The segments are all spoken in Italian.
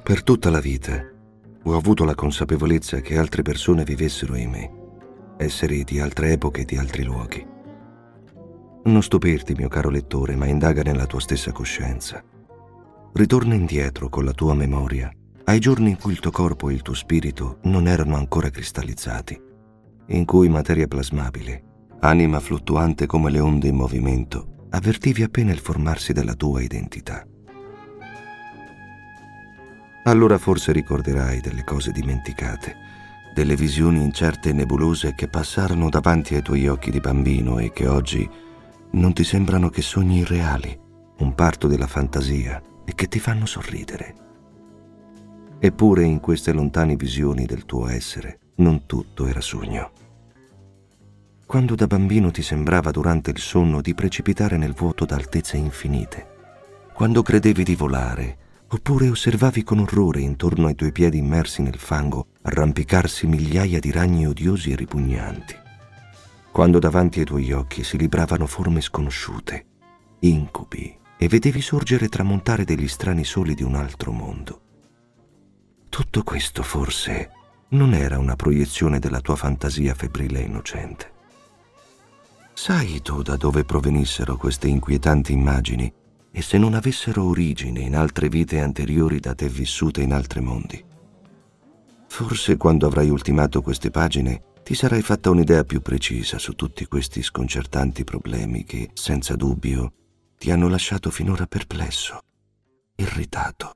Per tutta la vita ho avuto la consapevolezza che altre persone vivessero in me, esseri di altre epoche e di altri luoghi. Non stupirti, mio caro lettore, ma indaga nella tua stessa coscienza. Ritorna indietro con la tua memoria ai giorni in cui il tuo corpo e il tuo spirito non erano ancora cristallizzati, in cui materia plasmabile, anima fluttuante come le onde in movimento, avvertivi appena il formarsi della tua identità. Allora forse ricorderai delle cose dimenticate, delle visioni incerte e nebulose che passarono davanti ai tuoi occhi di bambino e che oggi non ti sembrano che sogni irreali, un parto della fantasia, e che ti fanno sorridere. Eppure in queste lontane visioni del tuo essere non tutto era sogno. Quando da bambino ti sembrava durante il sonno di precipitare nel vuoto da altezze infinite, quando credevi di volare, oppure osservavi con orrore intorno ai tuoi piedi immersi nel fango arrampicarsi migliaia di ragni odiosi e ripugnanti, quando davanti ai tuoi occhi si libravano forme sconosciute, incubi, e vedevi sorgere e tramontare degli strani soli di un altro mondo. Tutto questo forse non era una proiezione della tua fantasia febbrile e innocente. Sai tu da dove provenissero queste inquietanti immagini e se non avessero origine in altre vite anteriori da te vissute in altri mondi? Forse quando avrai ultimato queste pagine ti sarai fatta un'idea più precisa su tutti questi sconcertanti problemi che, senza dubbio, ti hanno lasciato finora perplesso, irritato.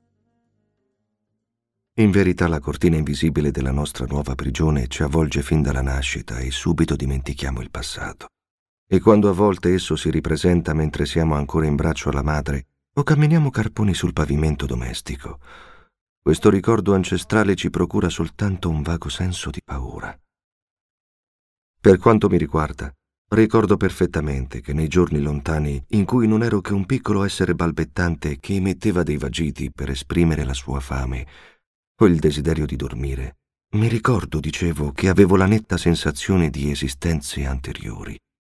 In verità la cortina invisibile della nostra nuova prigione ci avvolge fin dalla nascita e subito dimentichiamo il passato. E quando a volte esso si ripresenta mentre siamo ancora in braccio alla madre o camminiamo carponi sul pavimento domestico, questo ricordo ancestrale ci procura soltanto un vago senso di paura. Per quanto mi riguarda, ricordo perfettamente che nei giorni lontani in cui non ero che un piccolo essere balbettante che emetteva dei vagiti per esprimere la sua fame o il desiderio di dormire, mi ricordo, dicevo, che avevo la netta sensazione di esistenze anteriori,